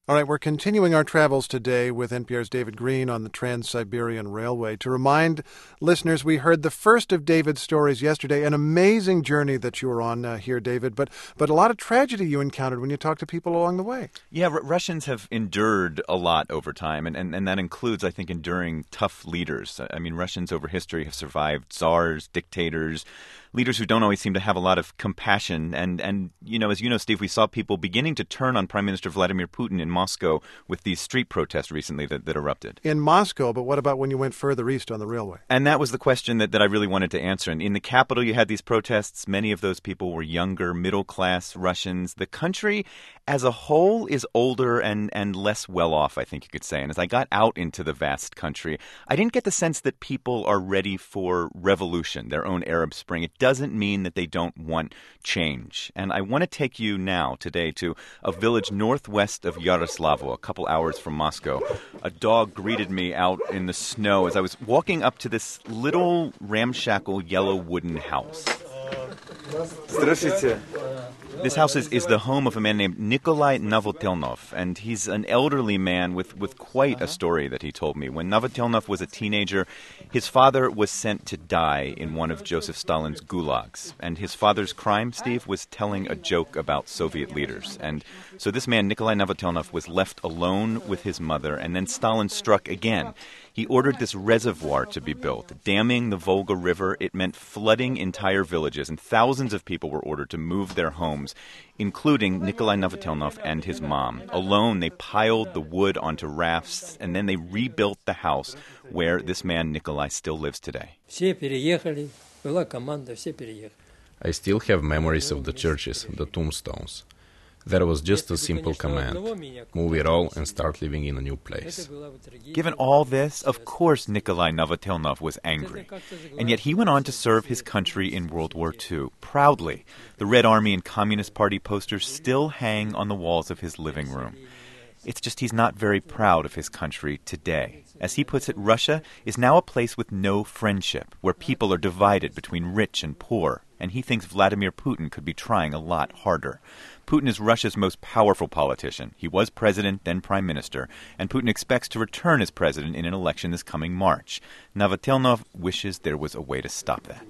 All right, we're continuing our travels today with NPR's David Greene on the Trans-Siberian Railway. To remind listeners, we heard the first of David's stories yesterday, an amazing journey that you were on here, David, but a lot of tragedy you encountered when you talked to people along the way. Yeah, Russians have endured a lot over time, and that includes, I think, enduring tough leaders. I mean, Russians over history have survived czars, dictators, leaders who don't always seem to have a lot of compassion. And you know, as you know, Steve, we saw people beginning to turn on Prime Minister Vladimir Putin in Moscow with these street protests recently that erupted. In Moscow, but what about when you went further east on the railway? And that was the question that I really wanted to answer. And in the capital, you had these protests. Many of those people were younger, middle-class Russians. The country as a whole is older and less well-off, I think you could say. And as I got out into the vast country, I didn't get the sense that people are ready for revolution, their own Arab Spring. It doesn't mean that they don't want change. And I want to take you now, today, to a village northwest of Yaroslavl, a couple hours from Moscow. A dog greeted me out in the snow as I was walking up to this little ramshackle yellow wooden house. Здравствуйте. This house is the home of a man named Nikolai Novotelnov, and he's an elderly man with quite a story that he told me. When Novotelnov was a teenager, his father was sent to die in one of Joseph Stalin's gulags. And his father's crime, Steve, was telling a joke about Soviet leaders. And so this man, Nikolai Novotelnov, was left alone with his mother, and then Stalin struck again. He ordered this reservoir to be built, damming the Volga River. It meant flooding entire villages, and thousands of people were ordered to move their homes, including Nikolai Novotelnov and his mom. Alone, they piled the wood onto rafts, and then they rebuilt the house where this man, Nikolai, still lives today. I still have memories of the churches, the tombstones. There was just a simple command: move it all and start living in a new place. Given all this, of course Nikolai Novotelnov was angry. And yet he went on to serve his country in World War II, proudly. The Red Army and Communist Party posters still hang on the walls of his living room. It's just he's not very proud of his country today. As he puts it, Russia is now a place with no friendship, where people are divided between rich and poor, and he thinks Vladimir Putin could be trying a lot harder. Putin is Russia's most powerful politician. He was president, then prime minister, and Putin expects to return as president in an election this coming March. Novotelnov wishes there was a way to stop that.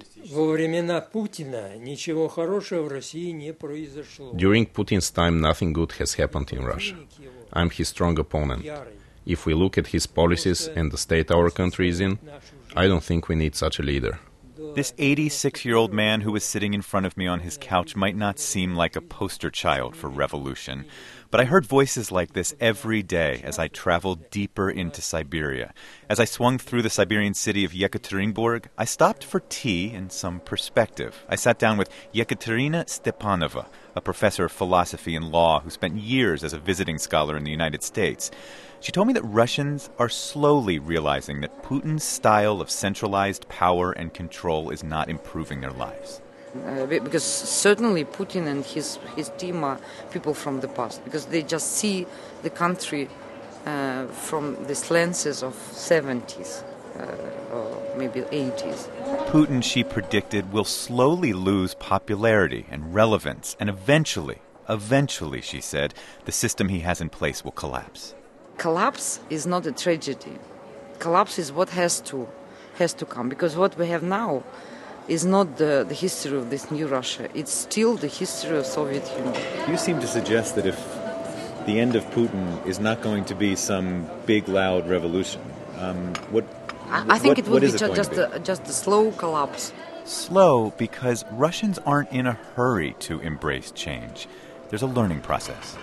During Putin's time, nothing good has happened in Russia. I'm his strong opponent. If we look at his policies and the state our country is in, I don't think we need such a leader. This 86-year-old man who was sitting in front of me on his couch might not seem like a poster child for revolution, but I heard voices like this every day as I traveled deeper into Siberia. As I swung through the Siberian city of Yekaterinburg, I stopped for tea and some perspective. I sat down with Yekaterina Stepanova, a professor of philosophy and law who spent years as a visiting scholar in the United States. She told me that Russians are slowly realizing that Putin's style of centralized power and control is not improving their lives. Because certainly Putin and his team are people from the past, because they just see the country from these lenses of 70s or maybe 80s. Putin, she predicted, will slowly lose popularity and relevance, and eventually, she said, the system he has in place will collapse. Collapse is not a tragedy. Collapse is what has to come, because what we have now is not the history of this new Russia. It's still the history of Soviet Union. You seem to suggest that if the end of Putin is not going to be some big, loud revolution, I think it will be just a slow collapse. Slow because Russians aren't in a hurry to embrace change. There's a learning process.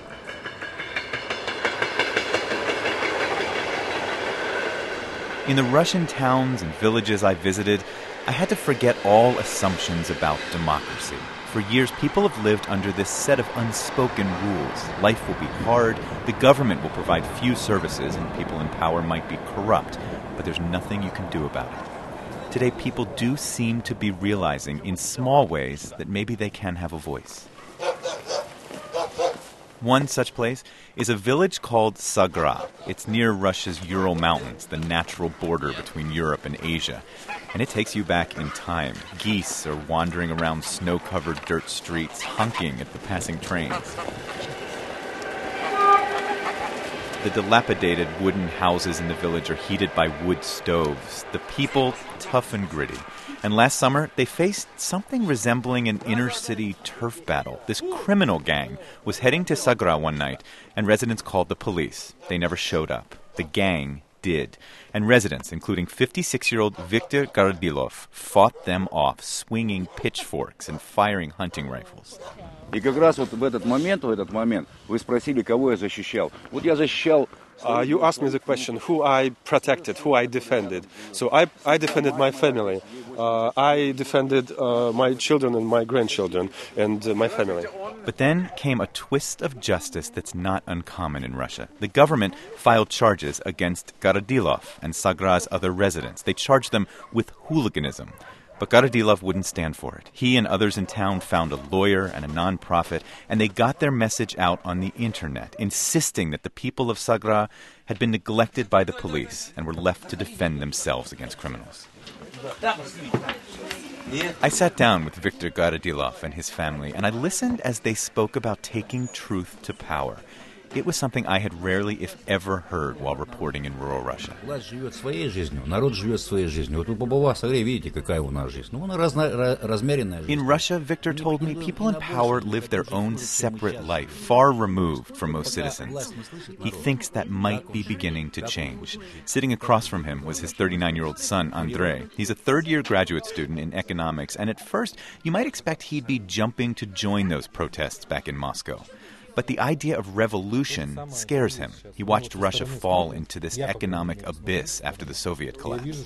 In the Russian towns and villages I visited, I had to forget all assumptions about democracy. For years, people have lived under this set of unspoken rules. Life will be hard, the government will provide few services, and people in power might be corrupt, but there's nothing you can do about it. Today, people do seem to be realizing in small ways that maybe they can have a voice. One such place is a village called Sagra. It's near Russia's Ural Mountains, the natural border between Europe and Asia. And it takes you back in time. Geese are wandering around snow-covered dirt streets, honking at the passing trains. The dilapidated wooden houses in the village are heated by wood stoves. The people, tough and gritty. And last summer, they faced something resembling an inner-city turf battle. This criminal gang was heading to Sagra one night, and residents called the police. They never showed up. The gang did. And residents, including 56-year-old Viktor Garadilov, fought them off, swinging pitchforks and firing hunting rifles. И как раз вот в этот момент вы спросили, кого я защищал. Вот я защищал. You asked me the question, who I protected, who I defended. So I defended my family. I defended my children and my grandchildren and my family. But then came a twist of justice that's not uncommon in Russia. The government filed charges against Garadilov and Sagra's other residents. They charged them with hooliganism. But Garadilov wouldn't stand for it. He and others in town found a lawyer and a nonprofit, and they got their message out on the internet, insisting that the people of Sagra had been neglected by the police and were left to defend themselves against criminals. I sat down with Viktor Garadilov and his family, and I listened as they spoke about taking truth to power. It was something I had rarely, if ever, heard while reporting in rural Russia. Власть живет своей жизнью, народ живет своей жизнью. Вот вы побывав в Сагре, видите, какая у нас жизнь. Ну, она размеренная жизнь. In Russia, Viktor told me, people in power live their own separate life, far removed from most citizens. He thinks that might be beginning to change. Sitting across from him was his 39-year-old son, Andrei. He's a third-year graduate student in economics, and at first, you might expect he'd be jumping to join those protests back in Moscow. But the idea of revolution scares him. He watched Russia fall into this economic abyss after the Soviet collapse.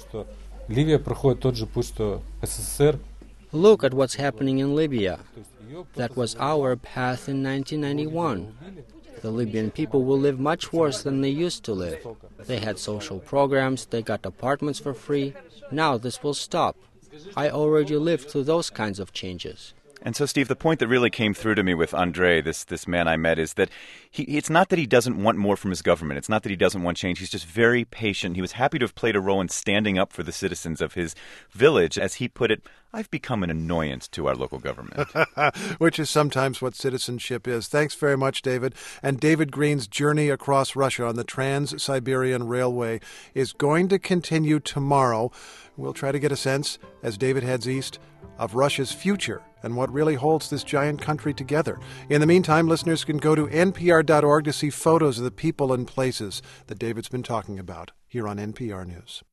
Look at what's happening in Libya. That was our path in 1991. The Libyan people will live much worse than they used to live. They had social programs, they got apartments for free. Now this will stop. I already lived through those kinds of changes. And so, Steve, the point that really came through to me with Andrei, this man I met, is that it's not that he doesn't want more from his government. It's not that he doesn't want change. He's just very patient. He was happy to have played a role in standing up for the citizens of his village. As he put it, I've become an annoyance to our local government. Which is sometimes what citizenship is. Thanks very much, David. And David Green's journey across Russia on the Trans-Siberian Railway is going to continue tomorrow. We'll try to get a sense, as David heads east, of Russia's future and what really holds this giant country together. In the meantime, listeners can go to npr.org to see photos of the people and places that David's been talking about here on NPR News.